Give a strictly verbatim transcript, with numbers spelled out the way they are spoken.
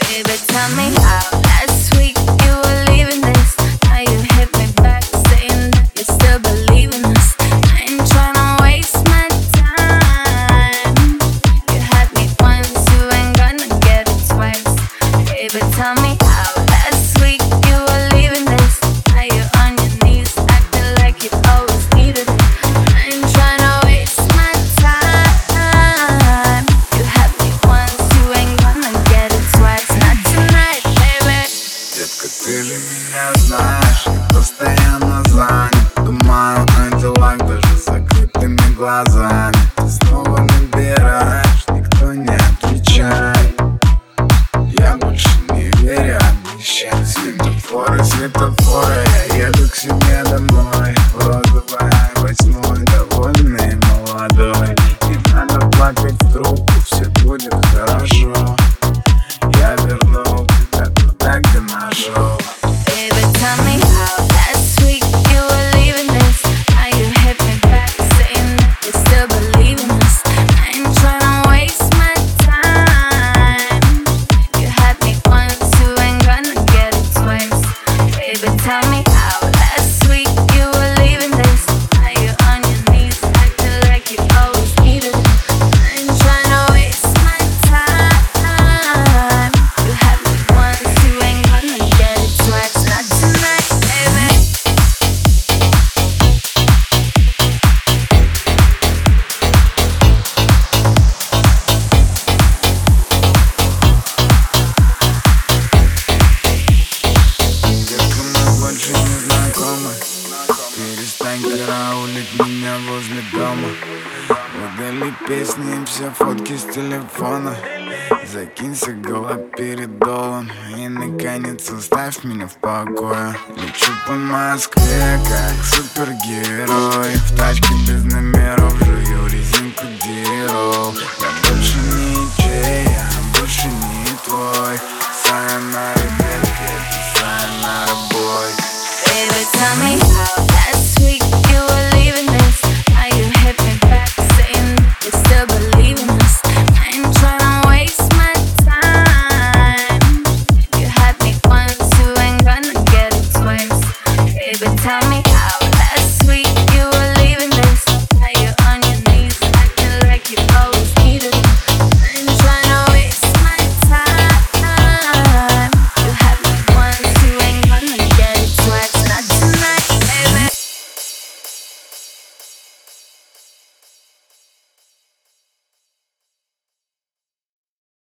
Baby, tell me how last week you were leaving this. Now you hit me back saying that you still believe in us. I ain't tryna waste my time. You had me once, you ain't gonna get it twice. Baby, tell me how last week you were leaving this. Now you're on your knees acting like you always needed it. I ain't tryna waste my time. You had me once, you ain't gonna get it twice. Not tonight, baby. Детка, ты же меня знаешь, я постоянно занят. Думаю о делах даже с закрытыми глазами. Ты снова набираешь, никто не отвечает. Я больше не верю, обещаю. Светофоры, светофоры, я еду к себе домой. Розовая восьмой, довольный и молодой. Не надо плакать в трубку, все будет хорошо. Я вернул тебя туда, где нашел. Baby, tell me how last week you were leaving this. Now you hit me back saying that you still believe in us. I ain't tryna waste my time. You had me once, you ain't gonna get it twice. Baby, tell me how last week you were leaving this. Now you're on your knees acting like you always needed it. I ain't tryna waste my time. You had me once, you ain't gonna get it twice. Not tonight, baby. Детка, мы больше не знакомы. Перестань караулить меня возле дома. Удали песни и все фотки с телефона. Закинься галоперидолом и наконец оставь меня в покое. Лечу по Москве как супергерой. В тачке без номеров жую резинку дирол. Я больше не чей.